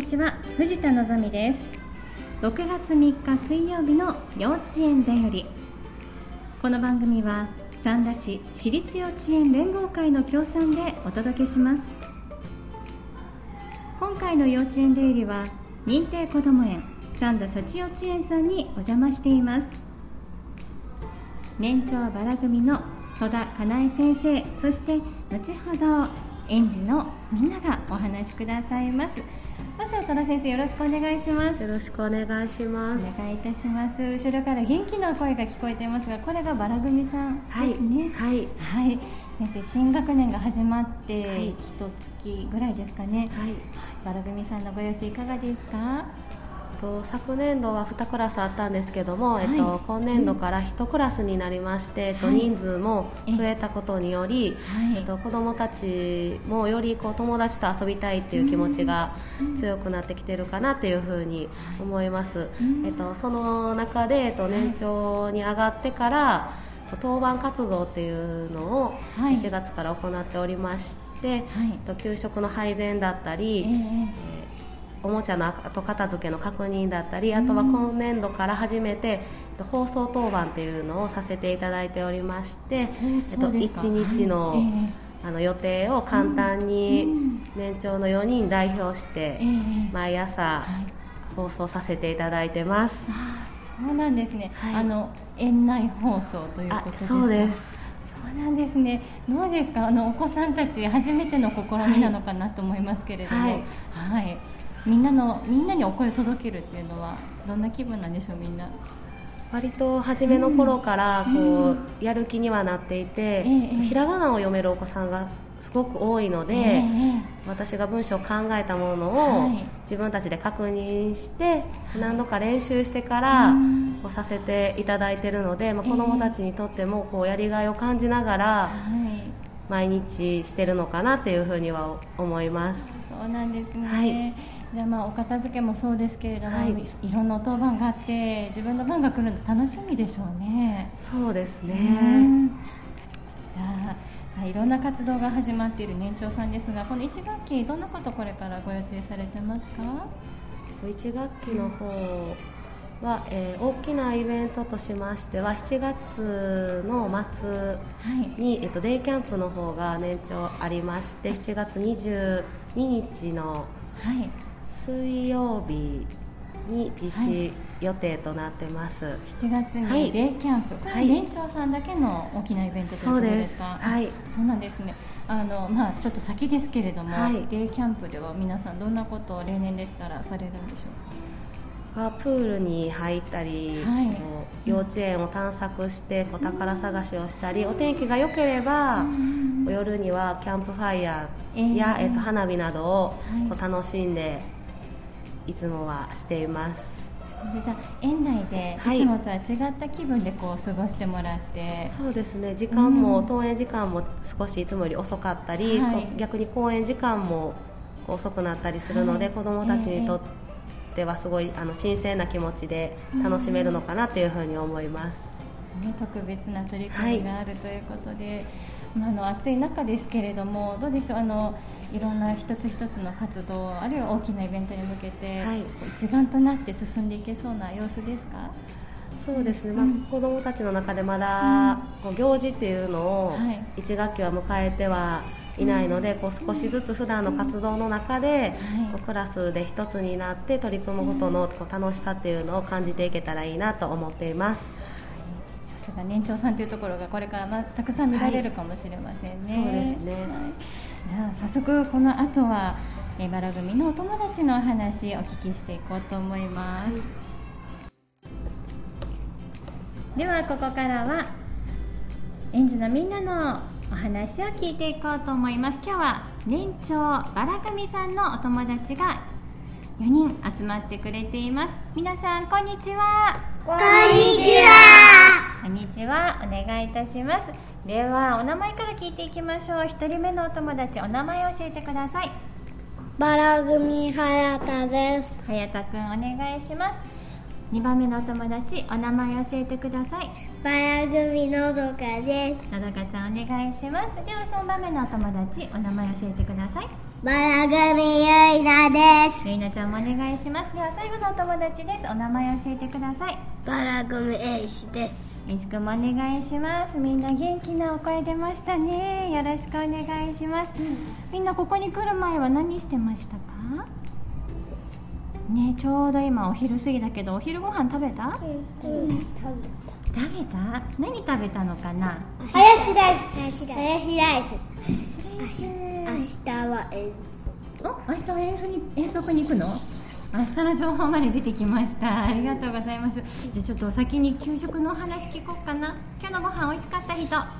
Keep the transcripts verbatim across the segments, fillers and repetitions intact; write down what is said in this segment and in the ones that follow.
ちは、藤田のぞみです。ろくがつみっか水曜日の幼稚園だより。この番組は三田市私立幼稚園連合会の協賛でお届けします。今回の幼稚園だよりは認定こども園三田幸幼稚園さんにお邪魔しています。年長バラ組の戸田かなえ先生、そして後ほど園児のみんながお話しくださいます。まずは戸田先生、よろしくお願いします。 よろしくお願いします。 お願いいたします。後ろから元気な声が聞こえていますが、これがバラ組さんですね。 はい、 はいはい、先生、新学年が始まって一月ぐらいですかね。はい、バラ組さんのご様子いかがですか？ と昨年度はにクラスあったんですけども、はい、えっと、今年度からいちクラスになりまして、えっと、人数も増えたことにより、はい、えっと、子どもたちもよりこう友達と遊びたいっていう気持ちが強くなってきてるかなっていうふうに思います。えっと、その中で、えっと、年長に上がってから当番活動っていうのをしちがつから行っておりまして、はい、えっと、給食の配膳だったり、えーえーおもちゃの後片付けの確認だったり、あとは今年度から初めて放送当番っていうのをさせていただいておりまして、えっと、いちにちの、はい、あの予定を簡単に年長のよにん代表して毎朝放送させていただいてます。 あ、そうなんですね。はい、あの園内放送ということですか？ そうです。 そうなんですね。どうですか、あのお子さんたち初めての試みなのかなと思いますけれども、はい、はい、みんなのみんなにお声を届けるっていうのはどんな気分なんでしょう？みんな割と初めの頃からこう、うん、やる気にはなっていて、えー、ひらがなを読めるお子さんがすごく多いので、えー、私が文章を考えたものを自分たちで確認して何度か練習してからこうさせていただいているので、まあ、子どもたちにとってもこうやりがいを感じながら毎日してるのかなっていうふうには思います。 そうなんですね。はい、じゃあ、まあお片付けもそうですけれども、はい、いろんな当番があって自分の番が来るの楽しみでしょうね。 そうですね。 はい、いろんな活動が始まっている年長さんですが、このいち学期どんなことこれからご予定されてますか？ いち学期の方は、えー、大きなイベントとしましてはしちがつの末に、はい、えっと、デイキャンプの方が年長ありまして、しちがつにじゅうににちの水曜日に実施予定となってます。はい、 しちがつにデイキャンプ、これは年長さんだけの大きなイベントということですか？ そうです。はい、 そうなんですね。あの、まあ、ちょっと先ですけれども、はい、デイキャンプでは皆さんどんなことを例年でしたらされるんでしょうか？ プールに入ったり、はい、幼稚園を探索してこう宝探しをしたり、お天気が良ければ夜にはキャンプファイヤーや、えー、えーと花火などをこう楽しんでいつもはしています。 で、じゃあ園内でいつもとは違った気分でこう過ごしてもらって、はい、 そうですね。時間も、うん、登園時間も少しいつもより遅かったり、はい、逆に公園時間も遅くなったりするので、はい、子どもたちにとってではすごいあの新鮮な気持ちで楽しめるのかなというふうに思います。 ね、特別な取り組みがあるということで、はい、まあ、あの暑い中ですけれども、どうでしょう、あのいろんな一つ一つの活動、あるいは大きなイベントに向けて、はい、一丸となって進んでいけそうな様子ですか？ そうですね、まあ、うん、子どもたちの中でまだ、うん、行事っていうのをいち学期は迎えてはいないので、こう少しずつ普段の活動の中で、こうクラスで一つになって取り組むことのこう楽しさっていうのを感じていけたらいいなと思っています。 さすが年長さんというところがこれから、まあ、たくさん見られるかもしれませんね。 はい、そうですね。はい、 じゃあ早速この後はえバラ組のお友達のお話をお聞きしていこうと思います。はい、ではここからは園児のみんなのお話を聞いていこうと思います。今日は年長バラ組さんのお友達がよにん集まってくれています。皆さんこんにちは。 こんにちは。 こんにちは。お願いいたします。ではお名前から聞いていきましょう。ひとりめのお友達、お名前を教えてください。 バラ組はやたです。 はやたくん、お願いします。にばんめのお友達、お名前を教えてください。 バラ組のどかです。 のどかちゃん、お願いします。ではさんばんめのお友達、お名前を教えてください。 バラ組ゆいなです。 ゆいなちゃんもお願いします。では最後のお友達です。お名前教えてください。 バラ組えいしです。 えいしくんもお願いします。みんな元気なお声出ましたね。よろしくお願いします。うん、みんなここに来る前は何してましたかね。ちょうど今お昼過ぎだけど、お昼ご飯食べた？うん、うん、食べた。食べた？何食べたのかな？ ハヤシライス。ハヤシライス。ハヤシライス。明日は遠足。 お、明日は遠足に遠足に行くの？明日の情報まで出てきました。ありがとうございます。じゃあちょっと先に給食のお話聞こうかな。今日のご飯美味しかった人？は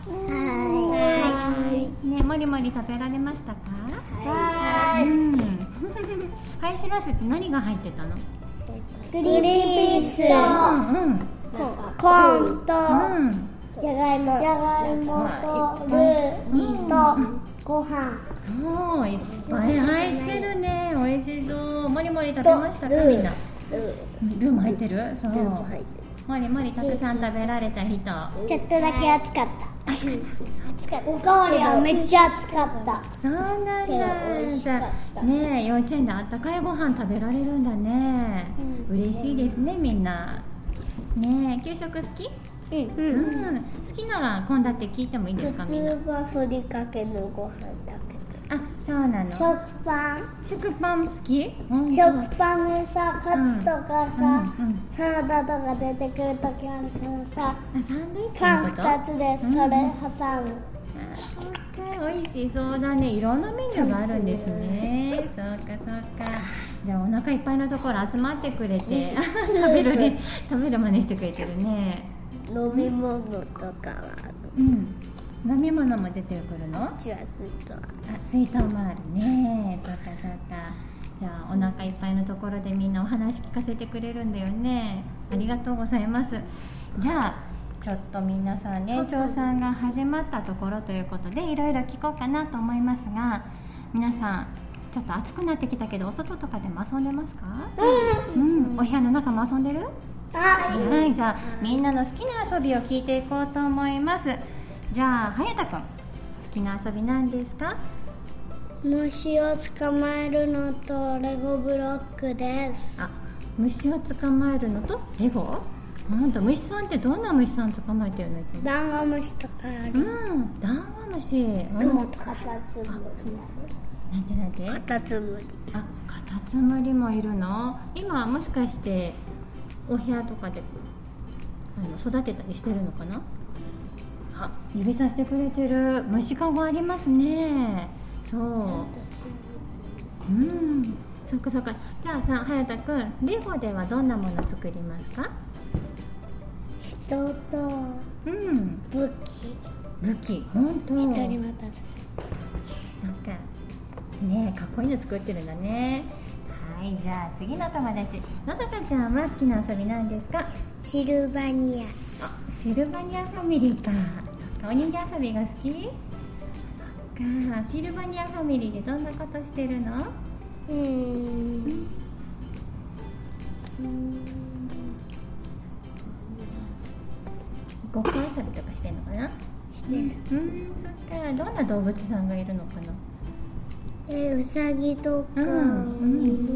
ーい。ね、もりもり食べられましたか？ はーい。 うん。ハヤシライスって何が入ってたの？ グリーンピース、 うんうん、 コーンと、 うん、 じゃがいも、じゃがいもとルーとご飯。 そう、いっぱい入ってるね。美味しそう。もりもり食べましたかみんな？ルーも入ってる？そう。もりもりたくさん食べられた人。ちょっとだけ熱かった。熱かった。おかわりはめっちゃ熱かった。 そうなんだ。じゃあねえ、幼稚園であったかいご飯食べられるんだね。うん、嬉しいですね、みんな。ねえ、給食好き？うん、うんうん、好きなら献立聞いてもいいですか？ 普通はふりかけのご飯だけど。 あ、そうなの。 食パン。 食パン好き？ 食パンでさ、カツとかさ、うんうんうん、サラダとか出てくるときあるからさ、 サンドイッチパンふたつでそれ挟む。うん、あ、 そうか、美味しそうだね。いろんなメニューがあるんですね。そうかそうか。じゃあお腹いっぱいのところ集まってくれて食べるね、食べる真似してくれてるね。 飲み物とかは、 うん、飲み物も出てくるの？ ジュースと、あ、 水筒もあるね。そうかそうか。じゃあお腹いっぱいのところでみんなお話聞かせてくれるんだよね。ありがとうございます。じゃあちょっと皆さん年長さんが始まったところということでいろいろ聞こうかなと思いますが、皆さんちょっと暑くなってきたけどお外とかでも遊んでますか？うん、うん、お部屋の中も遊んでる？はい、じゃあみんなの好きな遊びを聞いていこうと思います。じゃあ、はやたくん、好きな遊び何ですか？ 虫を捕まえるのとレゴブロックです。 あ、虫を捕まえるのとレゴ？なんだ、虫さんってどんな虫さん捕まえてるの？ ダンゴムシとかある。 うん、ダンゴムシ。 うん、カタツムリ。 なんてなんて？ カタツムリ。 あ、カタツムリもいるの？今もしかしてお部屋とかであの育てたりしてるのかな？あ、指さしてくれてる。虫かごありますね。そう。うん。そっかそっか。じゃあさ、はやたくん、レゴではどんなもの作りますか？ 人とうん。 武器。 武器。本当。 一人渡す。 そっか。ねえ、かっこいいの作ってるんだね。はい、じゃあ次の友達、のどかちゃんは好きな遊びなんですか？ シルバニア。あ、シルバニアファミリーか。そっか、お人形遊びが好き？そっか、シルバニアファミリーでどんなことしてるの？ うーん。 ごっこ遊びとかしてるのかな？ してる。 うん、そっか、どんな動物さんがいるのかな？ え、うさぎとか、うんうん、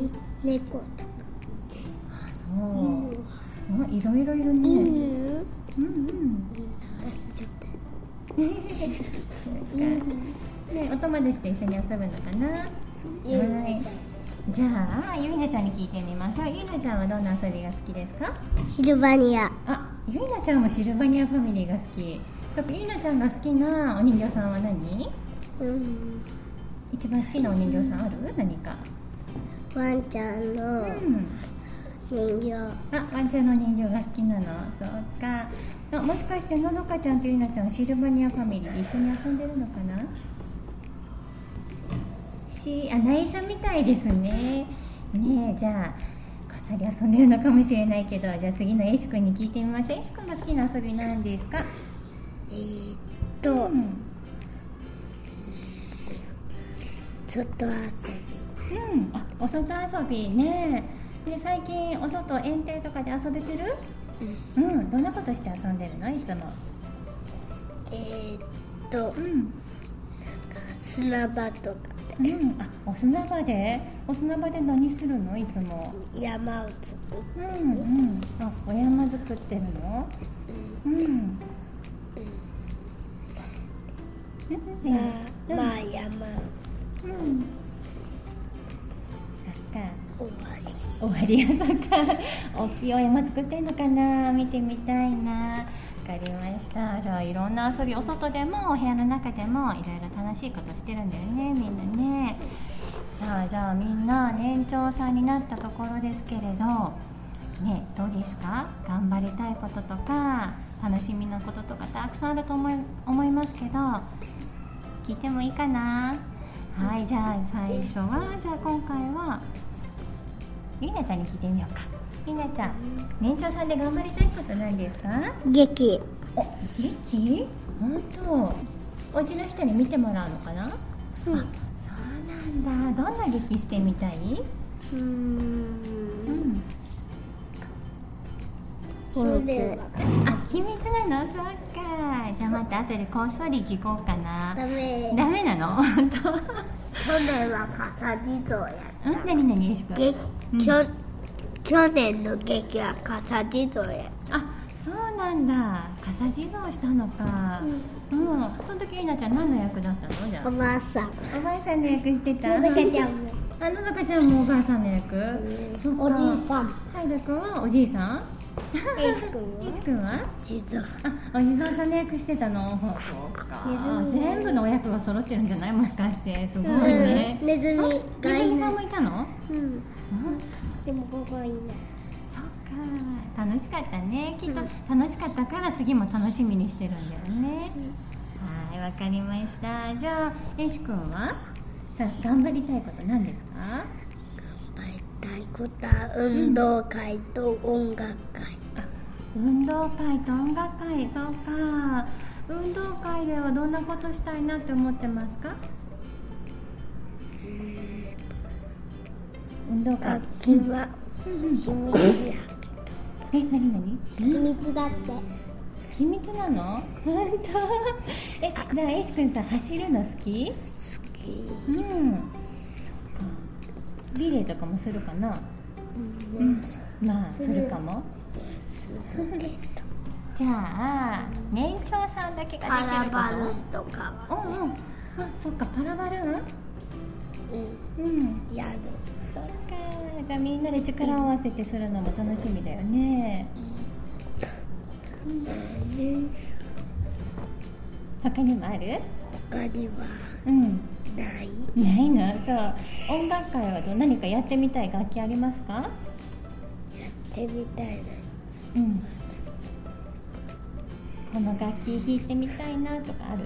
猫とか。 あ、そう、うん、いろいろいるね。 犬、 うんうん。みんな遊べてね、お友達と一緒に遊ぶのかな？はい。じゃあゆいなちゃんに聞いてみましょう。ゆいなちゃんはどんな遊びが好きですか？ シルバニア。 あ、ゆいなちゃんもシルバニアファミリーが好き。そっか、ゆいなちゃんが好きなお人形さんは何？うん。一番好きなお人形さんある？何か。 ワンちゃんの人形、うん、 あ、ワンちゃんの人形が好きなの。そうか。あ、もしかしてのどかちゃんとゆいなちゃんシルバニアファミリーで一緒に遊んでるのかな？し、あ、内緒みたいですね。ねえ、じゃあこっそり遊んでるのかもしれないけど、じゃあ次のえいしくんに聞いてみましょう。えいしくんが好きな遊びなんですか？ えーっと、うん、外遊び。 うん、あ、お外遊びね。で、最近お外園庭とかで遊べてる？うん、うん、どんなことして遊んでるの？いつも。 えーっと、うん、なんか砂場とかでで、 うん、あ、お砂場でお砂場で何するのいつも？ 山を作ってる。 うんうん、あ、お山作ってるの？うん、うん、 まあ、まあ山、 うん、そっか、 終わり終わりや。そっか、大きいお山作ってんのかな、見てみたいな。わかりました。じゃあいろんな遊び、お外でもお部屋の中でもいろいろ楽しいことしてるんだよね、みんなね。さあ、じゃあみんな年長さんになったところですけれどね、どうですか？頑張りたいこととか楽しみなこととかたくさんあると思い、思いますけど、聞いてもいいかな？はい、じゃあ最初は、じゃあ今回はりなちゃんに聞いてみようか。りなちゃん、年長さんで頑張りたいことなんですか？ 劇。 お、劇？本当？お家の人に見てもらうのかな？うん、あ、そうなんだ。どんな劇してみたい？ うーん、 うん、 秘密。 あ、秘密なの？そっか。じゃあまた後でこっそり聞こうかな。 ダメ。 ダメなの？本当？ 去年は笠地蔵やった。 うん、なになに、よしくん。 げうん、 きょ去年の劇は笠地蔵やった。 あ、そうなんだ。笠地蔵したのか。うん、うん、その時りなちゃん何の役だったの？じゃあ。 おばあさん。 おばあさんの役してた。 のどかちゃんも。 あ、のどかちゃんもおばあさんの役。そっか。 おじいさん。 はいだくんはおじいさん。 えいしくんは。 いしくんは。 地蔵。 あ、お地蔵さんの役してたの。そうか。 ネズミ全部のお役が揃ってるんじゃない？もしかして。すごいね。 ネズミあ、 がいネズミさんない。 もいたの？ うん。 うん。 でもここはいない。 そっか、楽しかったね。きっと楽しかったから次も楽しみにしてるんだよね。はい、わかりました。じゃあ、えいしくんはさ頑張りたいこと何ですか？ 頑張りたいことは運動会と音楽会。 あ、運動会と音楽会、そうか。運動会ではどんなことしたいなって思ってますか？運動会。 楽器は秘密や。 え、なになに？ 秘密だって。 秘密なの？本当？え、じゃあえいしくんさ、走るの好き？ 好き。 うん。リレーとかもするかな？ うん。 まあするかも。 するけど。 じゃあ年長さんだけができること。 パラバルーンとかは。 うんうん。あ、そっか、パラバルーン？ うん。 うん。 やる。 そっか。じゃあみんなで力を合わせてするのも楽しみだよね。うん。他にもある？ 他にはうんない。 ないの？そう。音楽会はどう？何かやってみたい楽器ありますか？ やってみたいな。 うん。この楽器弾いてみたいなとかある？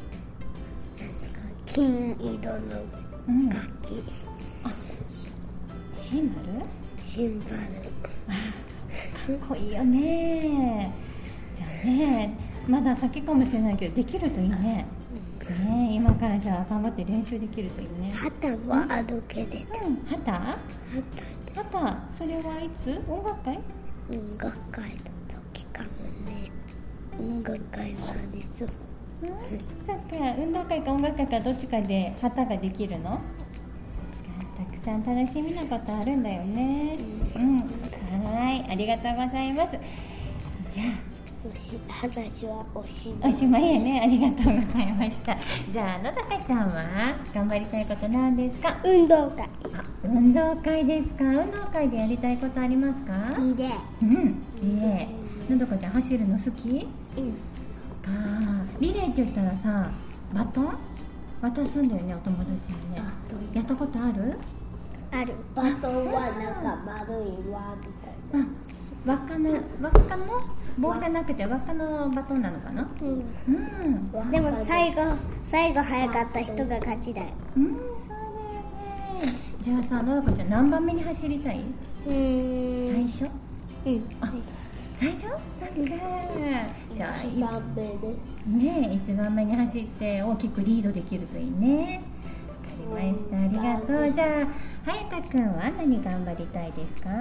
金色のうん。 楽器。 あ、シンバル？ シンバル。 かっこいいよね。じゃあね、まだ先かもしれないけどできるといいね。ね、今からじゃあ頑張って練習できるといいね。 旗はあるけれど。 うん、旗？ 旗。 旗、それはいつ？音楽会？ 音楽会の時かもね。音楽会はありそう。 うん、そっか、運動会か音楽会かどっちかで旗ができるの？たくさん楽しみなことあるんだよね。うん、はい、ありがとうございます。じゃあおし話はおしおしまいやね。ありがとうございました。じゃあのどかちゃんは頑張りたいことなんですか？ 運動会。 あ、運動会ですか？運動会でやりたいことありますか？ リレー。 うん、リレー。のどかちゃん走るの好き？ うん。 あー、リレーって言ったらさ、バトン渡すんだよね、お友達にね。やったことある？ ある。バトンはなんか丸い輪みたいな。 あ、輪っかの輪っかの棒じゃなくて輪っかのバトンなのかな？ うん。 うん。 でも最後最後早かった人が勝ちだよ。 うん、そうだよね。じゃあさ、のどかちゃん何番目に走りたい？ うーん。 最初？ うん。 あ、最初？そっか。じゃあ一番目で。 ね、一番目に走って大きくリードできるといいね。わかりました。ありがとう。じゃあ、はやたくんは何頑張りたいですか？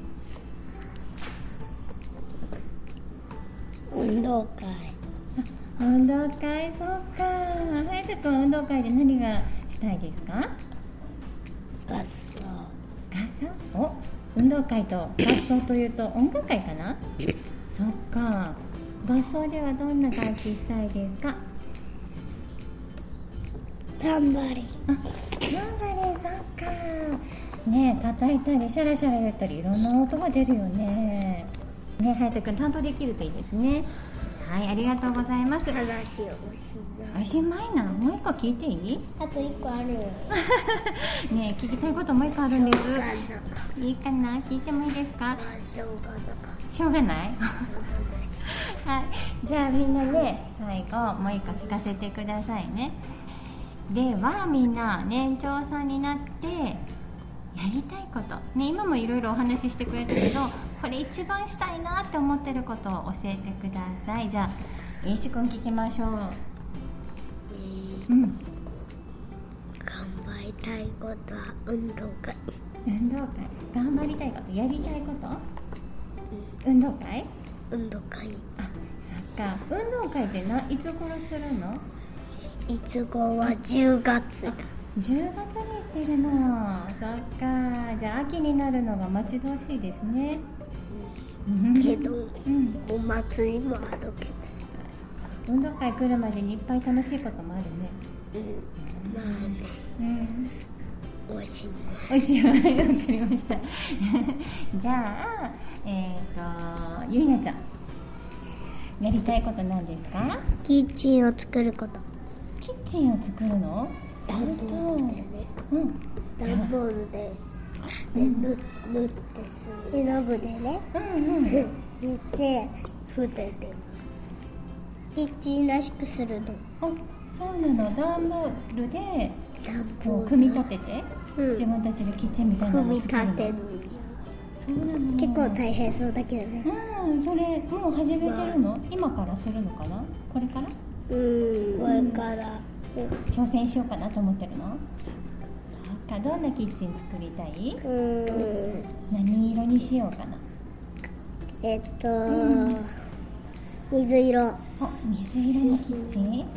運動会。 運動会、そっか。隼人君、運動会で何がしたいですか？ 合奏。 合奏？お、運動会と合奏というと音楽会かな？そっか。合奏ではどんな楽器したいですか？ タンバリン。 あ、タンバリン、そっか。ねえ、叩いたりシャラシャラやったりいろんな音が出るよね。ねえ、隼人君担当できるといいですね。はい、ありがとうございます。 話をしない。 おしまいな。もう一個聞いていい？ あと一個ある。 ねえ、聞きたいこともう一個あるんです。 しょうがないいいかな？聞いてもいいですか？ しょうがない。 しょうがないはい、じゃあみんなで最後もう一個聞かせてくださいね。ではみんな年長さんになってやりたいこと、ね、今もいろいろお話ししてくれたけど、これ一番したいなって思ってることを教えてください。じゃあ英志くん聞きましょう。 えーうん、 頑張りたいことは運動会。 運動会、頑張りたいこと、やりたいこと、運動会、 運動会。 あ、そっか。運動会ってないつ頃するの？ いつごはじゅうがつ。 じゅうがつにしてるの。そっか。じゃあ秋になるのが待ち遠しいですね。 けど、 うん、 お祭りもあるけど。 運動会来るまでにいっぱい楽しいこともあるね。 うん、まあね。 うん。 おいしいもん。 おいしいもん。わかりました。じゃあ、えっと、ゆいなちゃん。やりたいことなんですか？ キッチンを作ること。 キッチンを作るの？ 段ボールでね。 うん。 段ボールで、で塗塗ってする。絵の具でね。 うんうん。 塗って筆でキッチンらしくするの。 あ、そうなの。段ボールで段ボールこう組み立てて、 うん自分たちでキッチンみたいな組みのを作るの。 立てる。 そうなの。 結構大変そうだけどね。 うん、それもう始めてるの？今からするのかな？これから？ うん、これから。 挑戦しようかなと思ってるの？そっか。どんなキッチン作りたい？ うん。 何色にしようかな。 えっと、水色。 あ、水色のキッチン？か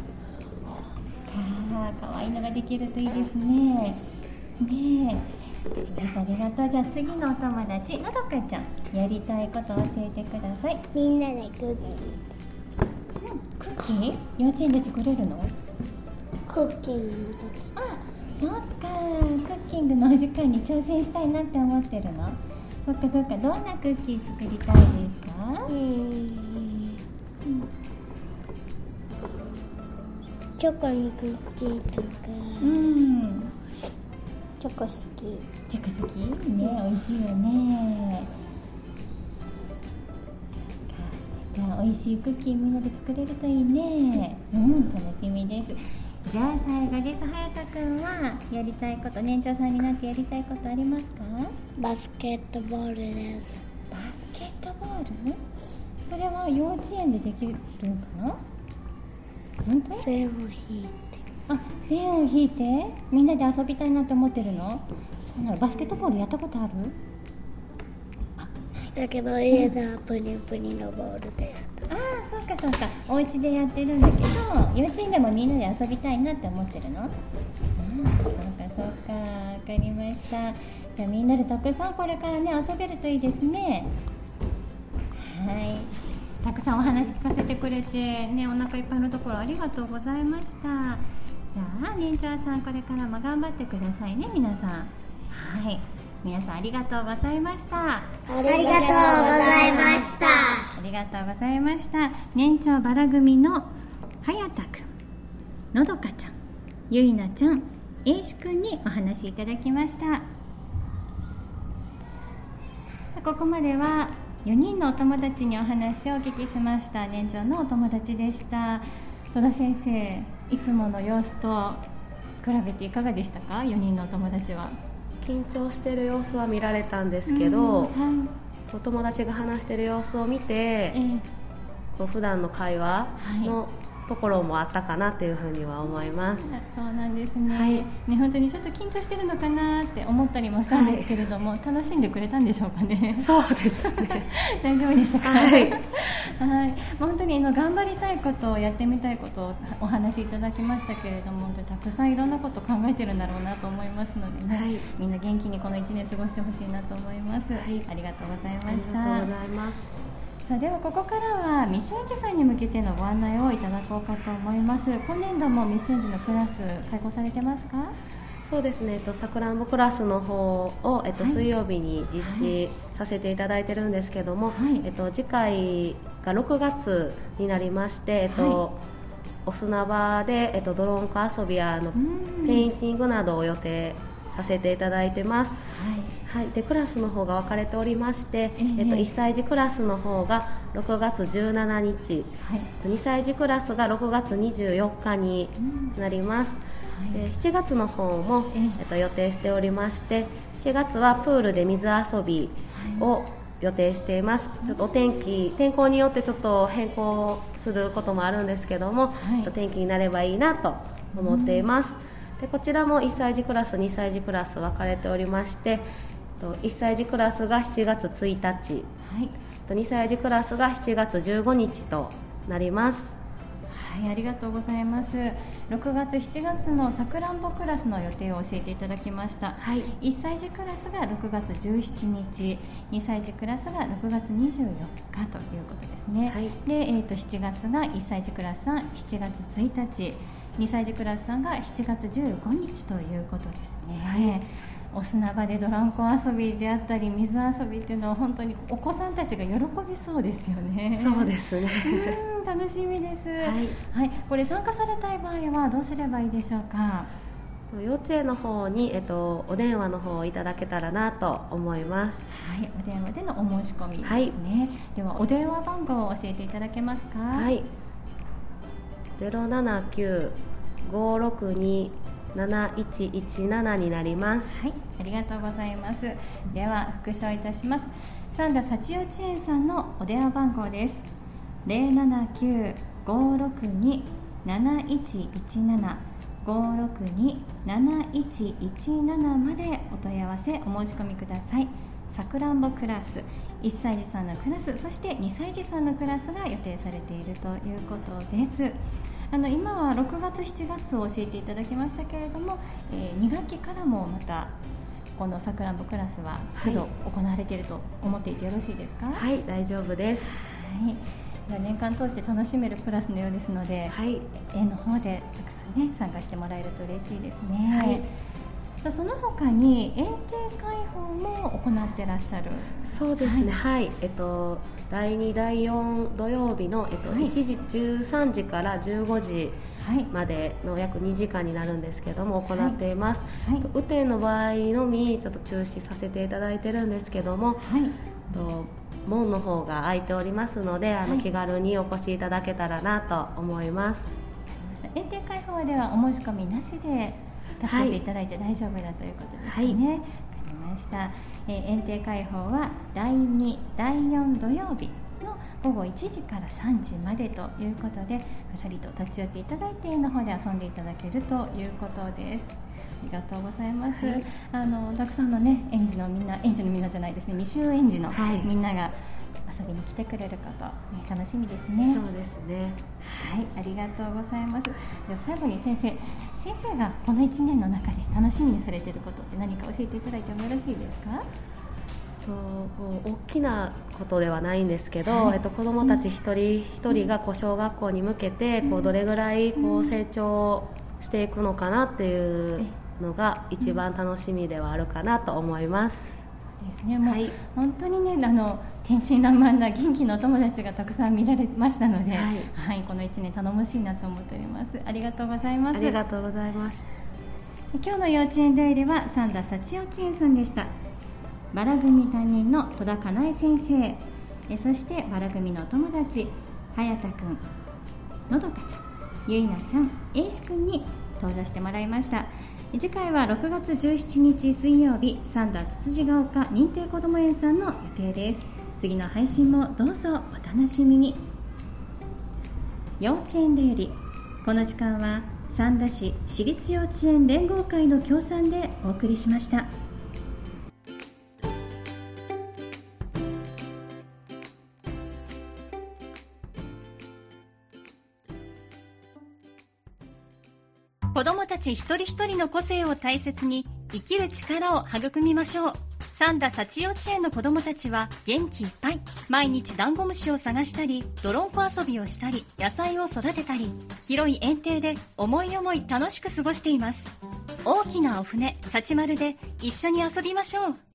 わいいのができるといいですね。ねえ。ありがとう。じゃあ次のお友達、のどかちゃん、やりたいことを教えてください。 みんなでクッキー。 うん、クッキー？幼稚園で作れるの？ クッキングの時。 あ、そっか。クッキングのお時間に挑戦したいなって思ってるの？そっかそっか。どんなクッキー作りたいですか？ うん。チョコにクッキーとか。 うん。 チョコ好き。 チョコ好き？ね、美味しいよね。じゃあ美味しいクッキーみんなで作れるといいね。うん、楽しみです。じゃあ最後です。隼人くんはやりたいこと、年長さんになってやりたいことありますか？ バスケットボールです。 バスケットボール？それは幼稚園でできるかな？本当？ 線を引いて。 あ、線を引いてみんなで遊びたいなって思ってるの？そうなの。バスケットボールやったことある？ だけど家ではプニプニのボールでやった。 ああ、そうかそうか。お家でやってるんだけど、幼稚園でもみんなで遊びたいなって思ってるの？うん、そうかそうか。わかりました。じゃあみんなでたくさんこれからね遊べるといいですね。はい。たくさんお話聞かせてくれてね、お腹いっぱいのところありがとうございました。じゃあ年長さん、これからも頑張ってくださいね、皆さん。はい。皆さんありがとうございました。 ありがとうございました。 ありがとうございました。年長バラ組の隼人くん、のどかちゃん、ゆいなちゃん、えいしくんにお話いただきました。ここまではよにんのお友達にお話をお聞きしました。年長のお友達でした。戸田先生、いつもの様子と比べていかがでしたか？よにんのお友達は。 緊張してる様子は見られたんですけど、 はい、 お友達が話してる様子を見て、 えー、 こう普段の会話のところもあったかなというふうには思います。 そうなんですね、 はい、 ね本当にちょっと緊張してるのかなって思ったりもしたんですけれども、はい、楽しんでくれたんでしょうかね。 そうですね大丈夫でしたか。 はい、はい、 本当にあの頑張りたいことをやってみたいことをお話しいただきましたけれども、たくさんいろんなことを考えてるんだろうなと思いますのでね、はい、みんな元気にこのいちねん過ごしてほしいなと思います。はい、ありがとうございました。 ありがとうございます。 さあではここからは未就児さんに向けてのご案内をいただこうかと思います。今年度も未就児のクラス開講されてますか。 そうですね、えっと、さくらんぼクラスの方を、えっとはい、水曜日に実施させていただいてるんですけども、はい、えっと、次回がろくがつになりまして、えっとはい、お砂場で、えっと、ドローンコ遊びやのペインティングなどを予定させていただいてます。はいはい、でクラスの方が分かれておりまして、えーえっと、いっさい児クラスの方がろくがつじゅうしちにち、はい、にさい児クラスがろくがつにじゅうよっかになります。うん、でしちがつの方も、えーえっと、予定しておりまして、しちがつはプールで水遊びを予定しています。はい、ちょっとお天気天候によってちょっと変更することもあるんですけども、はい、天気になればいいなと思っています。うん、でこちらもいっさい児クラス、にさい児クラス分かれておりまして、いっさい児クラスがしちがつついたち、はい、にさい児クラスがしちがつじゅうごにちとなります。 はい、ありがとうございます。ろくがつ、しちがつのさくらんぼクラスの予定を教えていただきました。はい、いっさい児クラスがろくがつじゅうしちにち、にさい児クラスがろくがつにじゅうよっかということですね。はい、で、えー、としちがつがいっさい児クラスさんしちがつついたち、にさい児クラスさんがしちがつじゅうごにちということですね。はい、お砂場でドランコ遊びであったり水遊びっていうのは本当にお子さんたちが喜びそうですよね。 そうですねうん楽しみです。はい、はい、これ参加されたい場合はどうすればいいでしょうか。 幼稚園の方に、えっと、お電話の方をいただけたらなと思います。 はい、お電話でのお申し込みですね。はい、ではお電話番号を教えていただけますか。 はい、ゼロななきゅう ごろくに なないちいちななになります。 はい、ありがとうございます。では復唱いたします。三田幸幼稚園さんのお電話番号です。ゼロななきゅう ごろくに なないちいちなな ごろくに なないちいちななまでお問い合わせお申し込みください。さくらんぼクラス、いっさい児さんのクラス、そしてにさい児さんのクラスが予定されているということです。あの今はろくがつ、しちがつを教えていただきましたけれども、えー、にがっきからもまたこのさくらんぼクラスは都度行われていると思っていてよろしいですか。 はい、大丈夫です。 はい、年間通して楽しめるクラスのようですので、はい、園の方でたくさん、ね、参加してもらえると嬉しいですね。はい、その他に園庭開放も行ってらっしゃる。 そうですね、はい、はい、えっと、だいに、だいよん土曜日の、えっとはい、いちじじゅうさんじからじゅうごじまでの約にじかんになるんですけども行っています。はいはい、雨天の場合のみちょっと中止させていただいてるんですけども、はい、と門の方が開いておりますので、あの、はい、気軽にお越しいただけたらなと思います。 園庭開放ではお申し込みなしで立ち寄っていただいて大丈夫だということですね。はい、わかりました。えー、園庭開放はだいに、だいよん土曜日のごごいちじからさんじまでということで、ふらりと立ち寄っていただいて園の方で遊んでいただけるということです。ありがとうございます。はい、あのたくさんのね園児のみんな、園児のみんなじゃないですね、未就園児のみんなが遊びに来てくれること、ね、楽しみですね。 そうですね。 はい、ありがとうございます。では最後に先生、先生がこのいちねんの中で楽しみにされていることって何か教えていただいてもよろしいですか。 そう大きなことではないんですけど、はい、えっと、子どもたち一人一人がこう小学校に向けてこうどれぐらいこう成長していくのかなっていうのが一番楽しみではあるかなと思います。 そうですね、もう、はい、本当にね、あの天真爛漫な元気なお友達がたくさん見られましたので、はいはい、このいちねん頼もしいなと思っております。ありがとうございます。 ありがとうございます。 今日の幼稚園出入りは三田幸幼稚園さんでした。バラ組担任の戸田かなえ先生、えそしてバラ組のお友達早田くん、のどかちゃん、ゆいなちゃん、えいしくんに登場してもらいました。次回はろくがつじゅうしちにち水曜日、三田つつじが丘認定こども園さんの予定です。次の配信もどうぞお楽しみに。 幼稚園デイリー。この時間は三田市私立幼稚園連合会の協賛でお送りしました。子どもたち一人一人の個性を大切に生きる力を育みましょう。三田幸幼稚園の子どもたちは元気いっぱい、毎日ダンゴムシを探したり、泥んこ遊びをしたり、野菜を育てたり、広い園庭で思い思い楽しく過ごしています。大きなお船、幸丸で一緒に遊びましょう。